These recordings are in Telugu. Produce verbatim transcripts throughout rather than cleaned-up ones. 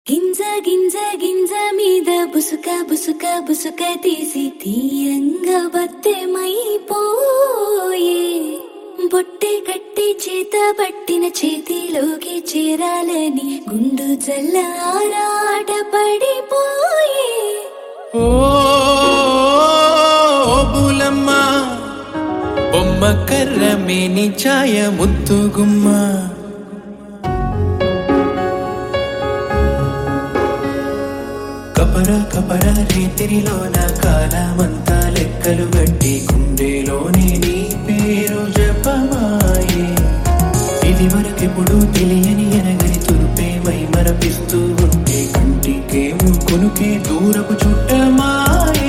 గింజ గింజ గింజ మీద బుసుక బుసుక బుసుక తీసి తీయంగా బత్తెమైపోయే బొట్టె కట్టి చేత పట్టిన చేతిలోకి చేరాలని గుండు జల్ల ఆరాట పడిపోయే ఓ బులమ్మ బొమ్మ కర్ర మేని ఛాయ ముద్దుగుమ్మ కపర కపర రేతిరిలోన కాలమంతా లెక్కలు గట్టి గుండెలోనే నీ పేరు జపమాయే ఇది వరకెప్పుడు తెలియని ఎనగని తురుపే మై మరపిస్తూ ఉంటే కంటికేమో కొనుకే దూరపు చుట్టమాయే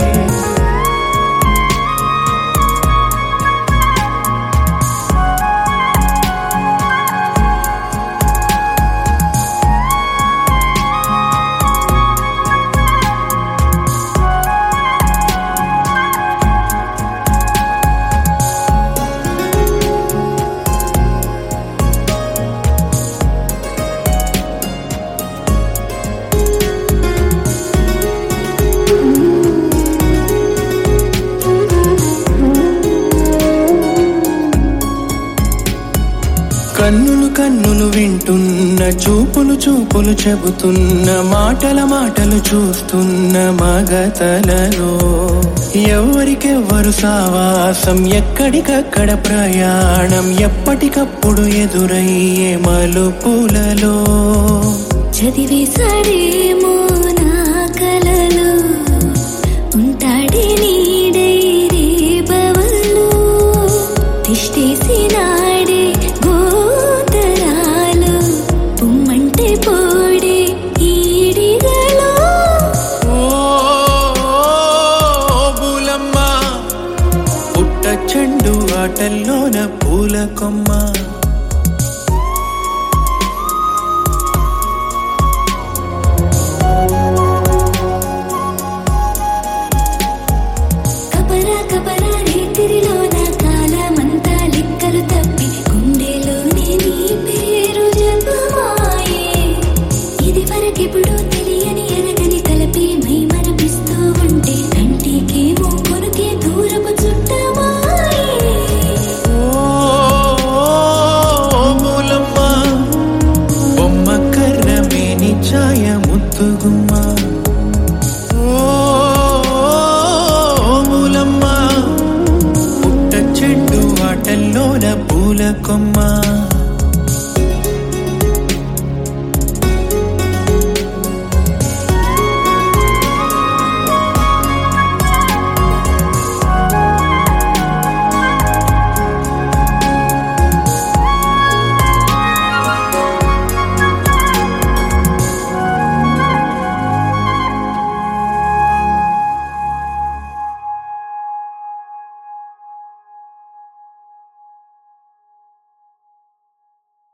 కన్నులు కన్నులు వింటున్న చూపులు చూపులు చెబుతున్న మాటల మాటలు చూస్తున్న మగతలలో ఎవరికెవ్వరు సావాసం ఎక్కడికక్కడ ప్రయాణం ఎప్పటికప్పుడు ఎదురయ్యే మలుపులలో చదివేశాడేమో నా కలలో ఉంటాడే నీడై రేబవలు తిష్టేసి నాడే గోతరాలు పుమ్మంటే పోడే ఈడిగలో ఓ బులమ్మ పుట్ట చెండు ఆటల్లోన పూల కొమ్మ కపర కపర రేతిరిలోన కాలమంతా లెక్కలు తప్పి గుండెలోనే నీ పేరు జపమాయే ఇది వరకెప్పుడు తెలియని ఎరగని తలపి మై మరపిస్తూ ఉంటే కంటికేమో కొనుకే దూరపు చుట్టమాయే ఓ బులమ్మ బొమ్మ కర్ర మేని ఛాయ ముద్దుగుమ్మ